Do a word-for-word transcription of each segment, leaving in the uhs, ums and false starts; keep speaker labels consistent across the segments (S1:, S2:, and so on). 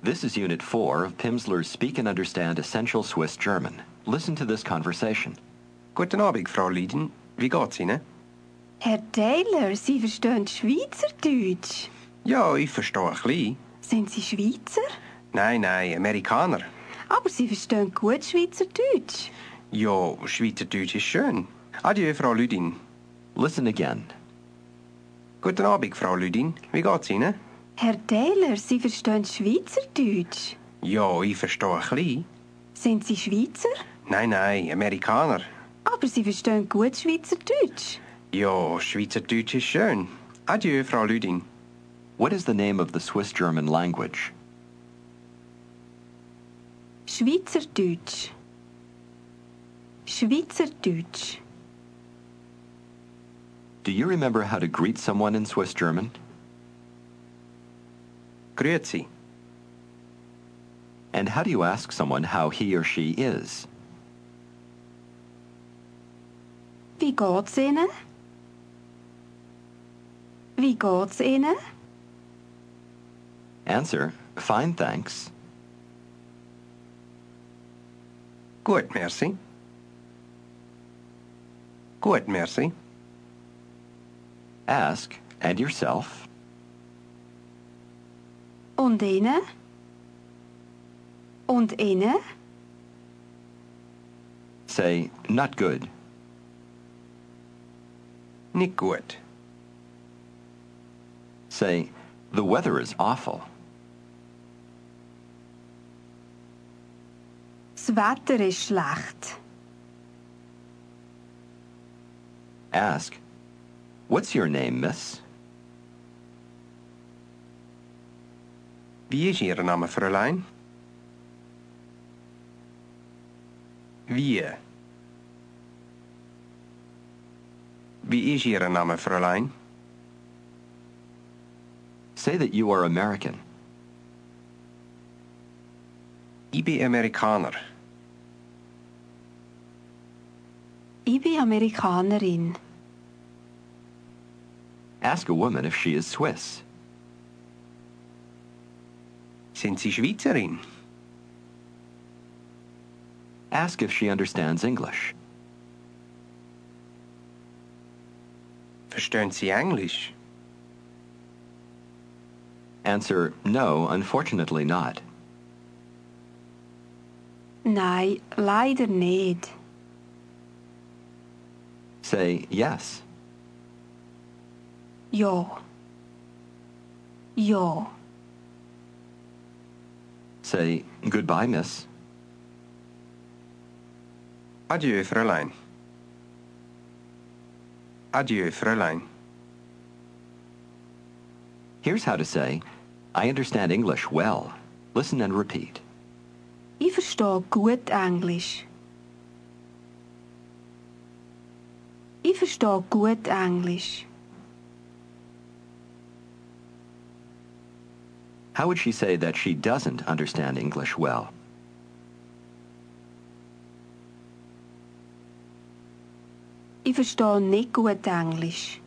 S1: This is Unit four of Pimsleur's Speak and Understand Essential Swiss German. Listen to this conversation.
S2: Guten Abend, Frau Lydin. Wie geht's Ihnen?
S3: Herr Taylor, Sie verstehen Schweizerdeutsch.
S2: Ja, ich verstehe ein bisschen.
S3: Sind Sie Schweizer?
S2: Nein, nein, Amerikaner.
S3: Aber Sie verstehen gut Schweizerdeutsch.
S2: Ja, Schweizerdeutsch ist schön. Adieu, Frau Lydin.
S1: Listen again.
S2: Guten Abend, Frau Lydin. Wie geht's Ihnen?
S3: Herr Taylor, Sie verstehen Schweizerdeutsch.
S2: Ja, ich verstehe ein bisschen.
S3: Sind Sie Schweizer?
S2: Nein, nein, Amerikaner.
S3: Aber Sie verstehen gut Schweizerdeutsch.
S2: Ja, Schweizerdeutsch ist schön. Adieu, Frau Lydin.
S1: What is the name of the Swiss German language?
S3: Schweizerdeutsch. Schweizerdeutsch.
S1: Do you remember how to greet someone in Swiss German?
S2: Grüezi.
S1: And how do you ask someone how he or she is?
S3: Wie geht's Ihnen? Wie geht's Ihnen?
S1: Answer, fine, thanks.
S2: Gut, merci. Gut, merci.
S1: Ask, and yourself?
S3: Und Ihnen? Und Ihnen?
S1: Say, not good.
S2: Nicht gut.
S1: Say, the weather is awful.
S3: Das Wetter ist schlecht.
S1: Ask, what's your name, miss?
S2: Wie ist Ihr Name, Fräulein? Wie? Wie ist Ihr Name, Fräulein?
S1: Say that you are American.
S2: Ich bin Amerikaner.
S3: Ich bin Amerikanerin.
S1: Ask a woman if she is Swiss.
S2: Sind Sie Schweizerin?
S1: Ask if she understands English.
S2: Verstehen Sie Englisch?
S1: Answer, no, unfortunately not.
S3: Nein, leider nicht.
S1: Say, yes.
S3: Ja. Ja.
S1: Say, goodbye, miss.
S2: Adieu, Fräulein. Adieu, Fräulein.
S1: Here's how to say, I understand English well. Listen and repeat.
S3: Ich verstehe gut Englisch. Ich verstehe gut Englisch.
S1: How would she say that she doesn't understand English well?
S3: Ich verstehe nicht gut Englisch.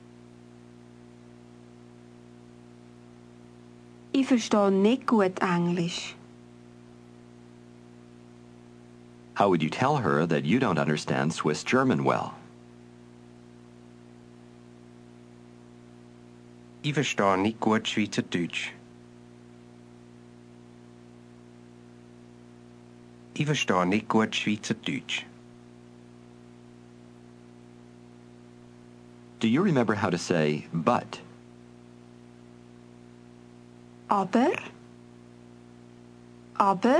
S3: Ich verstehe nicht gut Englisch.
S1: How would you tell her that you don't understand Swiss German well?
S2: Ich verstehe nicht gut Schweizerdeutsch. Ich verstehe nicht gut Schweizerdeutsch.
S1: Do you remember how to say but?
S3: Aber, aber,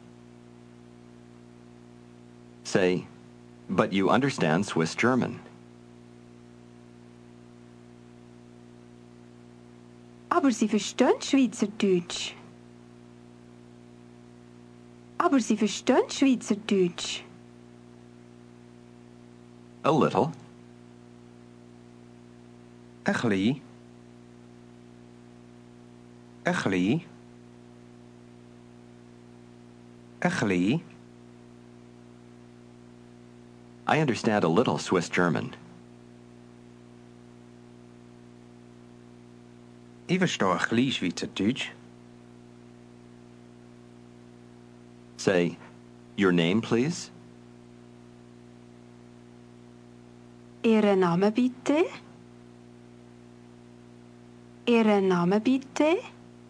S1: Say, but you understand Swiss German.
S3: aber Sie verstehen Schweizerdeutsch. Aber Sie verstehen Schweizerdeutsch.
S1: A little.
S2: Ein bisschen. Ein bisschen. Ein bisschen.
S1: I understand a little Swiss German.
S2: Ich verstehe ein bisschen Schweizerdeutsch.
S1: Say, your name, please.
S3: Ihren Namen bitte. Ihren Namen bitte.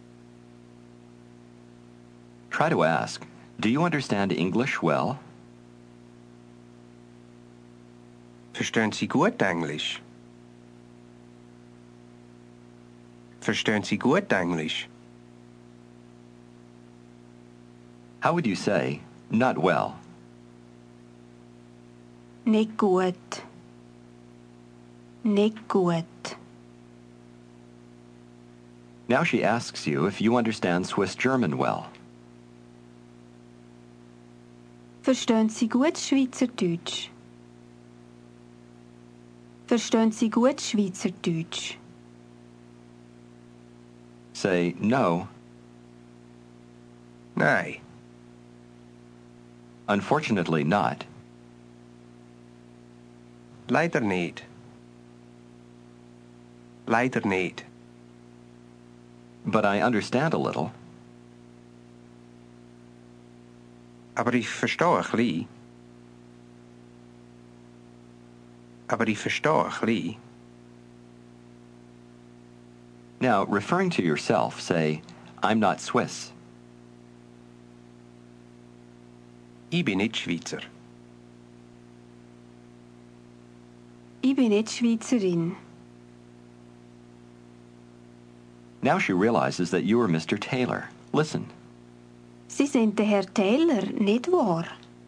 S1: Try to ask, do you understand English well?
S2: Verstehen Sie gut Englisch? Verstehen Sie gut Englisch?
S1: How would you say, not well?
S3: Nicht gut. Nicht gut.
S1: Now she asks you if you understand Swiss German well.
S3: Verstehen Sie gut Schweizerdeutsch? Verstehen Sie gut Schweizerdeutsch?
S1: Say, no.
S2: Nein.
S1: Unfortunately not.
S2: Leider nicht. Leider nicht.
S1: But I understand a little.
S2: Aber ich verstehe ein bisschen. Aber ich verstehe ein bisschen.
S1: Now, referring to yourself, say, I'm not Swiss.
S2: Ich bin nicht Schweizer.
S3: Ich bin nicht Schweizerin.
S1: Now she realizes that you are Mister Taylor. Listen.
S3: Sie sind der Herr Taylor, nicht wahr?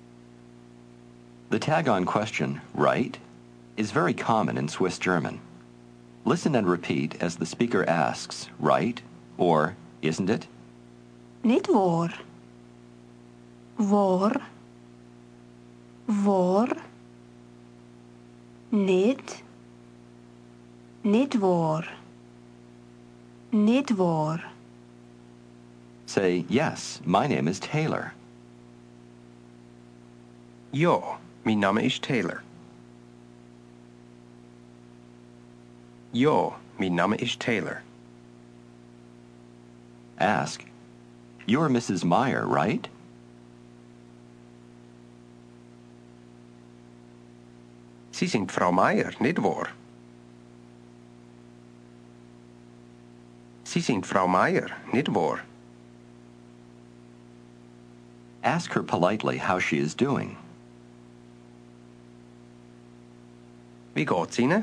S1: The tag-on question, right, is very common in Swiss German. Listen and repeat as the speaker asks, right, or isn't it?
S3: Nicht wahr. Wahr. Wahr. Nicht. Nicht wahr. Nicht wahr.
S1: Say, yes, my name is Taylor.
S2: Ja, mein Name ist Taylor. Ja, mein Name ist Taylor.
S1: Ask, you're Missus Meyer, right?
S2: Sie sind Frau Meier, nicht wahr? Sie sind Frau Meier, nicht wahr?
S1: Ask her politely how she is doing.
S2: Wie geht's Ihnen?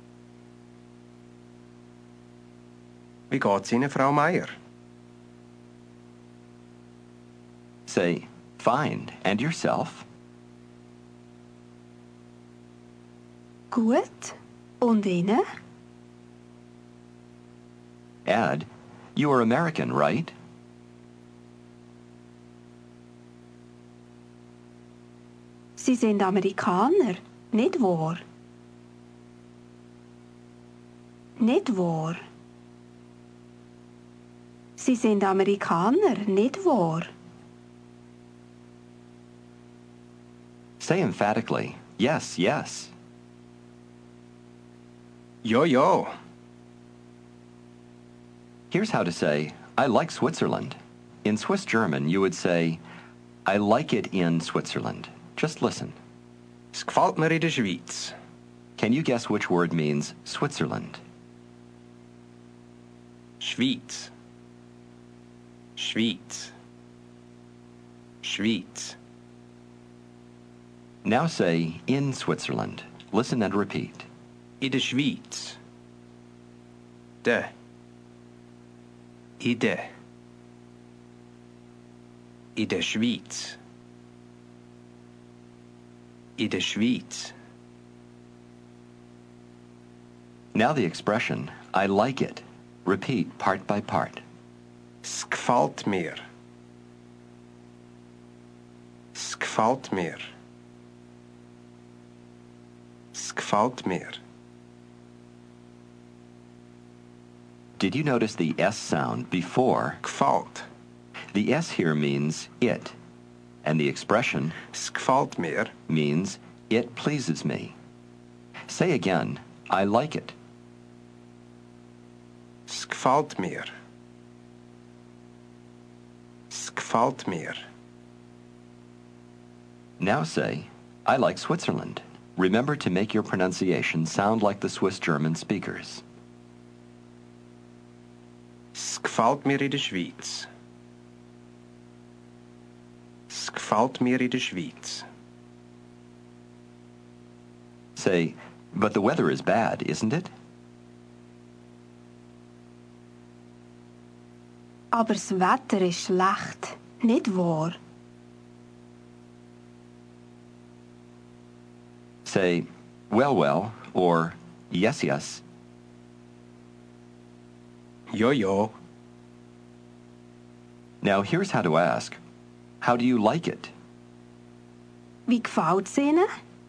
S2: Wie geht's Ihnen, Frau Meier?
S1: Say, fine, and yourself?
S3: Gut. Und Ihnen?
S1: Add, you are American, right?
S3: Sie sind Amerikaner, nicht wahr? Nicht wahr. Sie sind Amerikaner, nicht wahr?
S1: Say emphatically, yes, yes.
S2: Ja, ja.
S1: Here's how to say, I like Switzerland. In Swiss German, you would say, I like it in Switzerland. Just listen.
S2: Es gefällt mir in der Schweiz.
S1: Can you guess which word means Switzerland?
S2: Schweiz. Schweiz. Schweiz.
S1: Now say, in Switzerland. Listen and repeat.
S2: In der Schweiz. De. In der. In der Schweiz. In der Schweiz.
S1: Now the expression, I like it. Repeat part by part.
S2: Es gefällt mir. Es gefällt mir. Es gefällt mir.
S1: Did you notice the S sound before?
S2: Gefällt.
S1: The S here means it, and the expression
S2: Es gefällt mir.
S1: means it pleases me. Say again, I like it.
S2: Es gefällt mir. Es gefällt mir.
S1: Now say, I like Switzerland. Remember to make your pronunciation sound like the Swiss German speakers.
S2: Es gefällt mir in der Schweiz. Es gefällt mir in der Schweiz.
S1: Say, but the weather is bad, isn't it?
S3: Aber das Wetter ist schlecht, nicht wahr?
S1: Say, well, well, or yes, yes.
S2: Ja, ja.
S1: Now here's how to ask. How do you like it?
S3: Wie gefällt's Ihnen?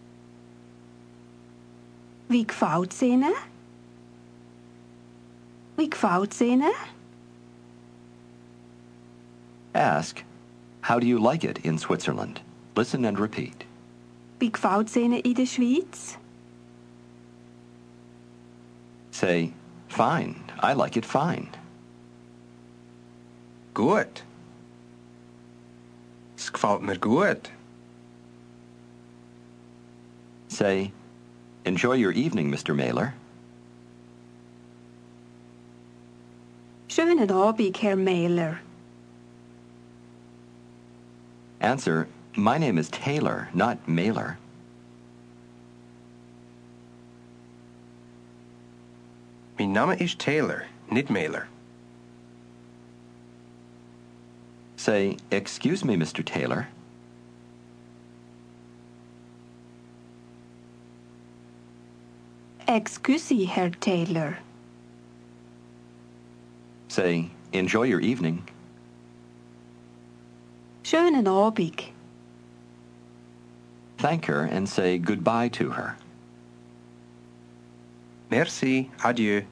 S3: Wie gefällt's Ihnen? Wie gefällt's Ihnen?
S1: Ask, how do you like it in Switzerland? Listen and repeat.
S3: Wie gefällt's Ihnen in der Schweiz?
S1: Say, fine, I like it fine.
S2: Gut. Es gefällt mir gut.
S1: Say, enjoy your evening, Mister Mailer.
S3: Schönen Abend, Herr Mailer.
S1: Answer, my name is Taylor, not Mailer.
S2: Mein Name ist Taylor, nicht Mailer.
S1: Say, excuse me, Mister Taylor.
S3: Excuse, Herr Taylor.
S1: Say, enjoy your evening.
S3: Schönen Abend.
S1: Thank her and say goodbye to her.
S2: Merci, adieu.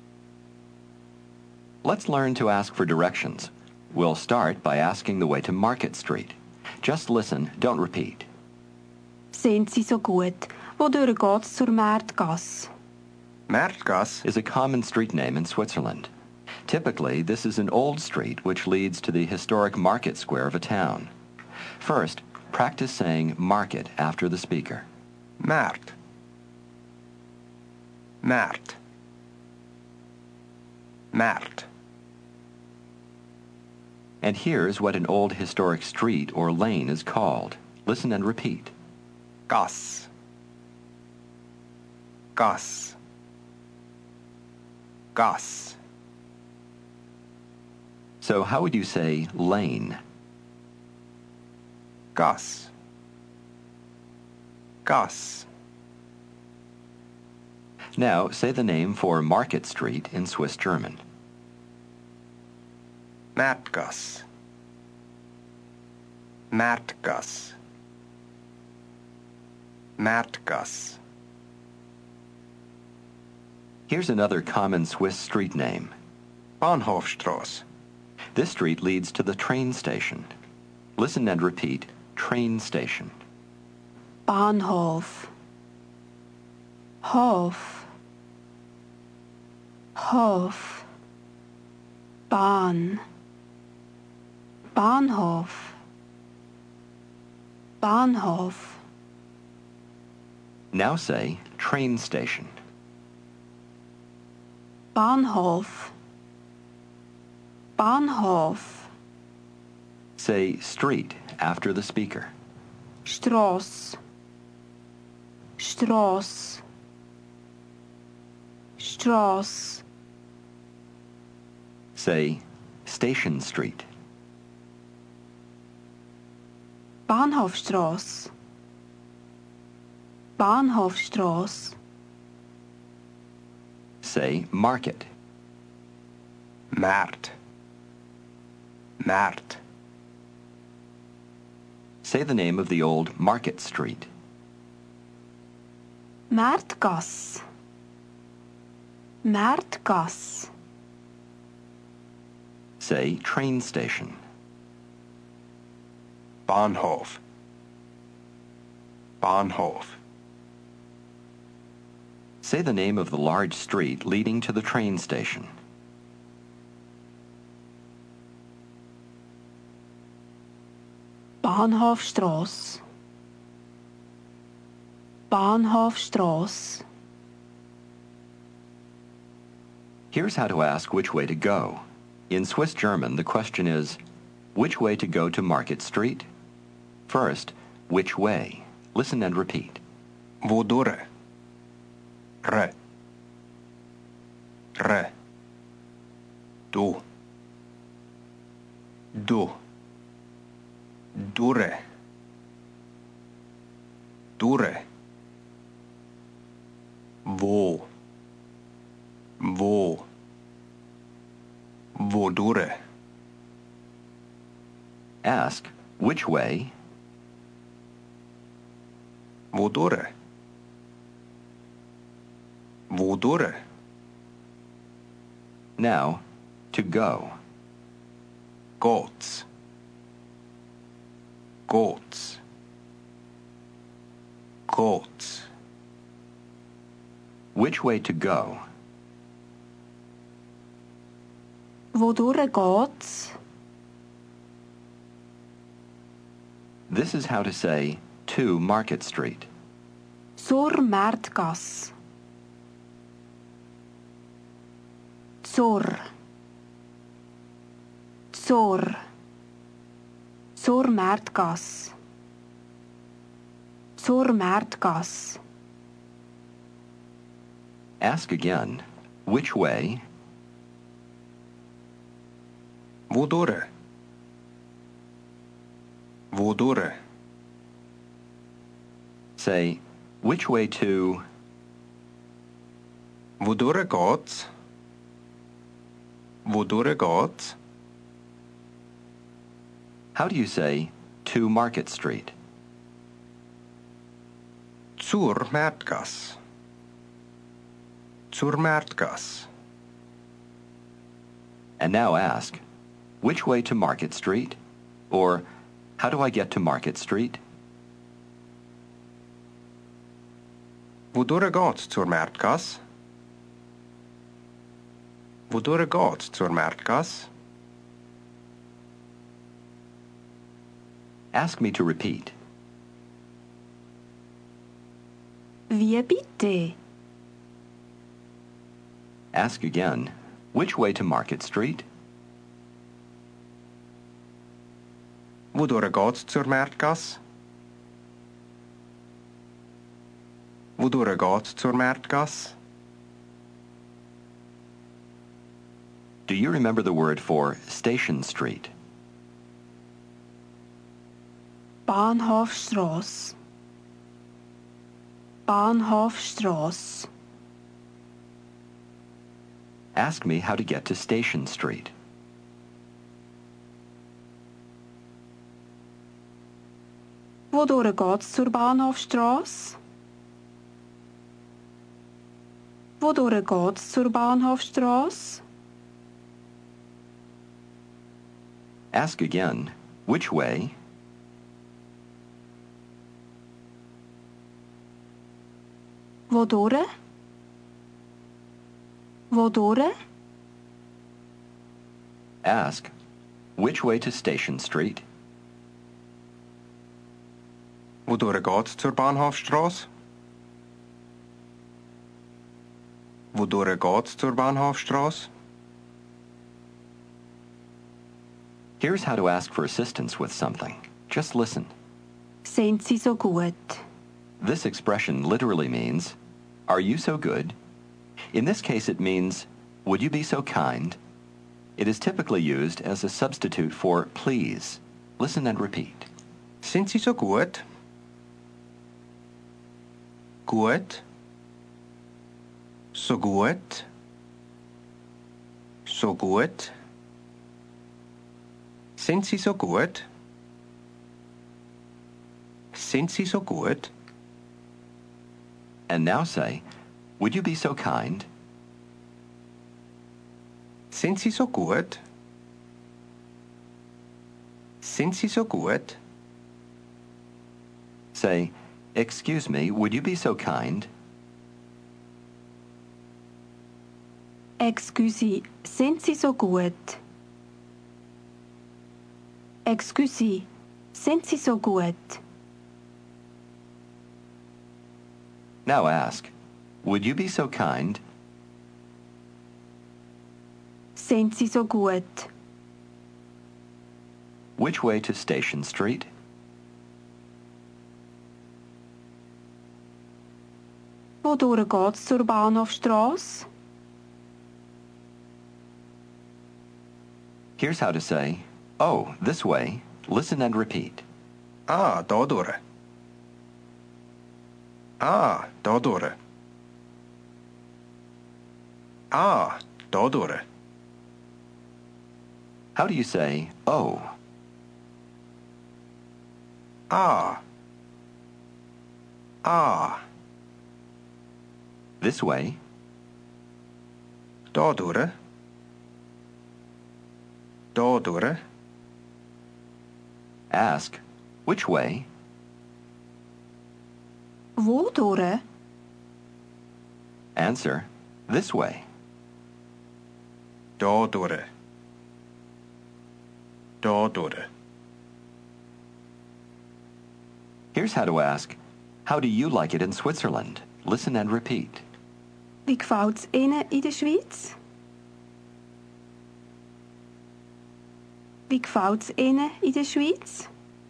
S1: Let's learn to ask for directions. We'll start by asking the way to Market Street. Just listen, don't repeat.
S3: Sind Sie so gut? Wodurch geht's zur Märtgasse?
S2: Märtgasse
S1: Is a common street name in Switzerland. Typically, this is an old street which leads to the historic market square of a town. First, practice saying market after the speaker.
S2: Markt. Markt. Markt.
S1: And here's what an old historic street or lane is called. Listen and repeat.
S2: Gas. Gas. Gas.
S1: So how would you say lane?
S2: Gas. Gas.
S1: Now say the name for Market Street in Swiss German.
S2: Märtgasse. Märtgasse. Märtgasse.
S1: Here's another common Swiss street name.
S2: Bahnhofstrasse.
S1: This street leads to the train station. Listen and repeat, train station.
S3: Bahnhof. Hof. Hof. Bahn. Bahnhof. Bahnhof.
S1: Now say train station.
S3: Bahnhof. Bahnhof.
S1: Say street after the speaker.
S3: Strasse. Strasse. Strasse.
S1: Say Station Street.
S3: Bahnhofstrasse. Bahnhofstrasse.
S1: Say market.
S2: Markt. Markt.
S1: Say the name of the old Market Street.
S3: Märtgasse. Märtgasse.
S1: Say train station.
S2: Bahnhof. Bahnhof.
S1: Say the name of the large street leading to the train station.
S3: Bahnhofstrasse. Bahnhofstrasse.
S1: Here's how to ask which way to go. In Swiss German, the question is, which way to go to Market Street? First, which way? Listen and repeat.
S2: Wodurre? Re. Re. Du. Du. Dure. Dure. Wo. Wo. Wodurre?
S1: Ask, which way?
S2: Wodurre? Wodurre?
S1: Now, to go.
S2: Gåts. Gåts. Gåts.
S1: Which way to go?
S3: Wodurre geht's?
S1: This is how to say to Market Street.
S3: Zur Märtgasse. Zur. Zur. Zur Märtgasse. Zur Märtgasse.
S1: Ask again, which way?
S2: Wodurre? Wodurre?
S1: Say, which way to?
S2: Wodurre geht's? Wodurre geht's?
S1: How do you say to Market Street?
S2: Zur Märtgasse. Zur Märtgasse.
S1: And now ask, which way to Market Street? Or, how do I get to Market Street?
S2: Wodurre geht's zur Märtgasse? Wodurre geht's zur Märtgasse?
S1: Ask me to repeat.
S3: Wie bitte?
S1: Ask again, which way to Market Street?
S2: Wodurre geht's zur Märtgasse? Wodurre geht's zur Märtgasse?
S1: Do you remember the word for Station Street?
S3: Bahnhofstrasse. Bahnhofstrasse.
S1: Ask me how to get to Station Street.
S3: Wodurre geht's zur Bahnhofstrasse? Wodurre geht's zur Bahnhofstrasse?
S1: Ask again, which way?
S3: Wodurre? Wodurre?
S1: Ask, which way to Station Street?
S2: Wodurre geht's zur Bahnhofstrasse? Wodurre geht's zur Bahnhofstrasse?
S1: Here's how to ask for assistance with something. Just listen.
S3: Sind Sie so gut?
S1: This expression literally means, are you so good? In this case it means, would you be so kind? It is typically used as a substitute for please. Listen and repeat.
S2: Sind Sie so gut? Gut. So gut. So gut. Sind Sie so gut? Sind Sie so gut?
S1: And now say, would you be so kind?
S2: Sind Sie so gut? Sind Sie so gut?
S1: Say, excuse me, would you be so kind?
S3: Excusez, sind Sie so gut? Excusez, sind Sie so gut?
S1: Now ask, would you be so kind?
S3: Sind Sie so gut?
S1: Which way to Station Street?
S3: Wodurch geht's zur Bahnhofstrasse?
S1: Here's how to say, oh, this way. Listen and repeat.
S2: Ah, da durch. Ah, da durch. Ah, da durch.
S1: How do you say, oh?
S2: Ah. Ah.
S1: This way?
S2: Da durch. Da durch.
S1: Ask, which way?
S3: Wodurch?
S1: Answer, this way.
S2: Da durch. Da durch.
S1: Here's how to ask, how do you like it in Switzerland? Listen and repeat.
S3: Wie gefällt's Ihnen in der Schweiz? Wie gefällt's Ihnen in der Schweiz?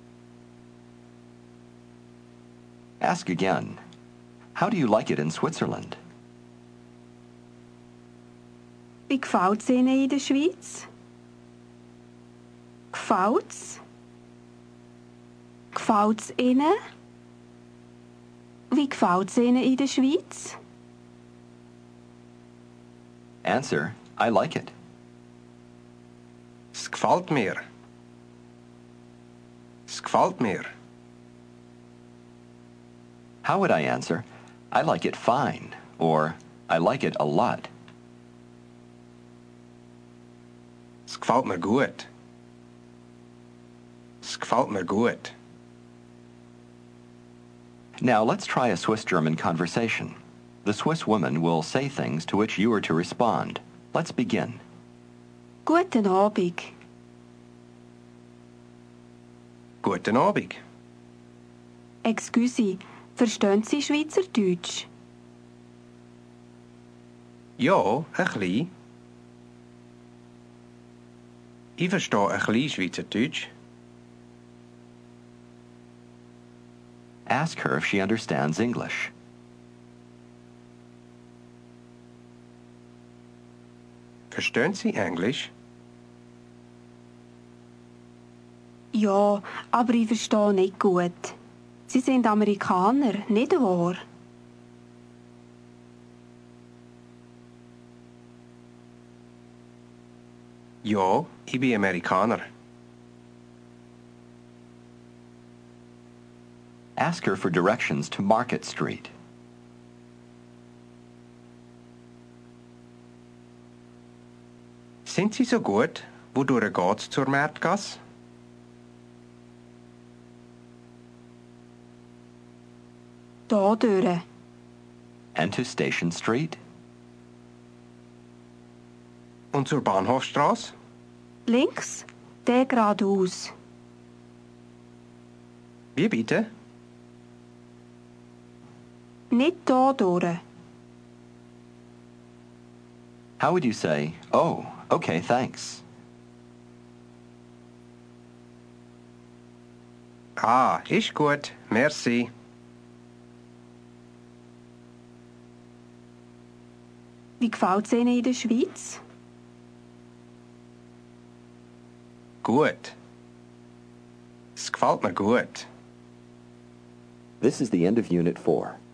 S1: Ask again, how do you like it in Switzerland?
S3: Wie gefällt's Ihnen in der Schweiz? Gefällt's? Gefällt's Ihnen? Wie gefällt's Ihnen in der Schweiz?
S1: Answer, I like it.
S2: Es gefällt mir. Es gefällt mir.
S1: How would I answer, I like it fine, or I like it a lot?
S2: Es gefällt mir gut. Es gefällt mir gut.
S1: Now let's try a Swiss-German conversation. The Swiss woman will say things to which you are to respond. Let's begin.
S3: Guten Abend.
S2: Guten Abend.
S3: Excuse, verstehen Sie Schweizerdeutsch?
S2: Ja, ein bisschen. Ich verstehe ein bisschen Schweizerdeutsch.
S1: Ask her if she understands English.
S2: Verstehen Sie Englisch?
S3: Ja, aber ich verstehe nicht gut. Sie sind Amerikaner, nicht wahr?
S2: Ja, ich bin Amerikaner.
S1: Ask her for directions to Market Street.
S2: Sind Sie so gut? Wodurch geht's zur Märtgasse?
S3: Da durch.
S1: And to Station Street?
S2: Und zur Bahnhofstrasse?
S3: Links, der geradeaus.
S2: Wie bitte?
S3: Nicht da durch.
S1: How would you say, oh, okay, thanks?
S2: Ah, ist gut. Merci.
S3: Wie gefällt's Ihnen in der Schweiz?
S2: Gut. Es gefällt mir gut.
S1: This is the end of Unit four.